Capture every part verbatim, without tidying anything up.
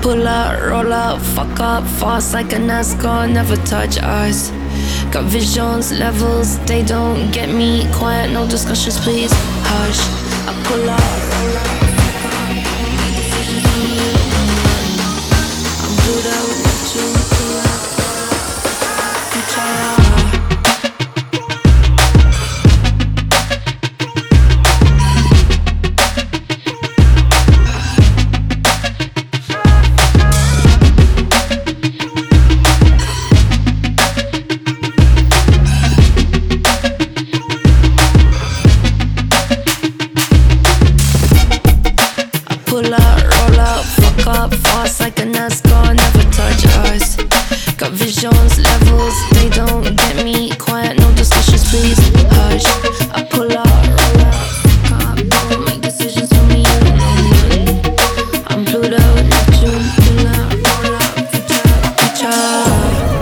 Pull up, roll up, fuck up, fast like a NASCAR, never touch ice. Got visions, levels, they don't get me. Quiet, no discussions, please, hush. I pull up, roll up, I'm blue out with you, pull up, you try. Pull up, roll up, fuck up, fast like a NASCAR, never touch ice. Got visions, levels, they don't get me. Quiet, no discussions, please, hush. I pull up, roll up, fuck up, don't make decisions for me. I'm Pluto, Neptune, pull up, roll up, reach out, reach out.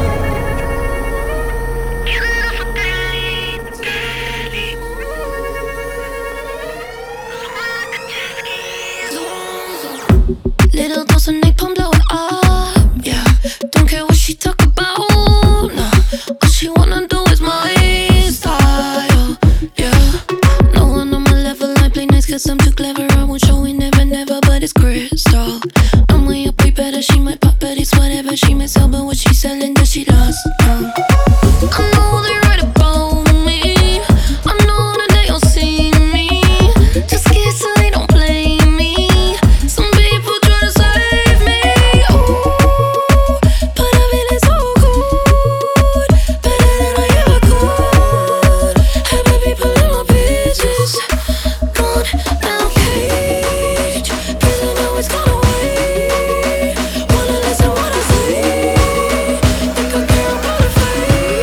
Little dose of napalm, blow it up, yeah. Don't care what she talk about, no. All she wanna do is my style, yeah. No one on my level, I play nice cause I'm too clever. I won't show it, never, never, but it's crystal. I'm way up, way better, she might pop, but it's whatever. She might sell, but what she selling, does she lost, no. I know they write about me, I know that they all see me. Just scared so they don't play me. Some people try to save me, ooh, but I feel it so good, better than I ever could. Had my people in my business, gone now cage. Prison always gonna wait, wanna listen what I say. Think I care about a fate.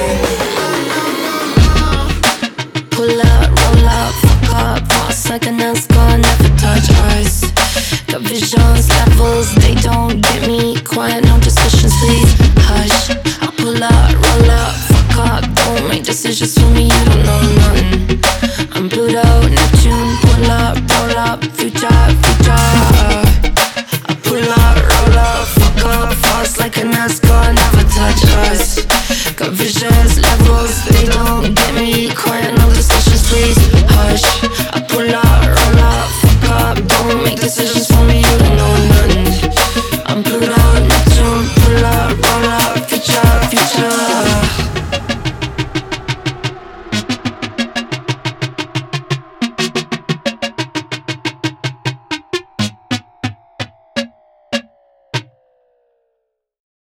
Pull up, roll up, fuck up, fast like a NASCAR, never touch ice. Got visions,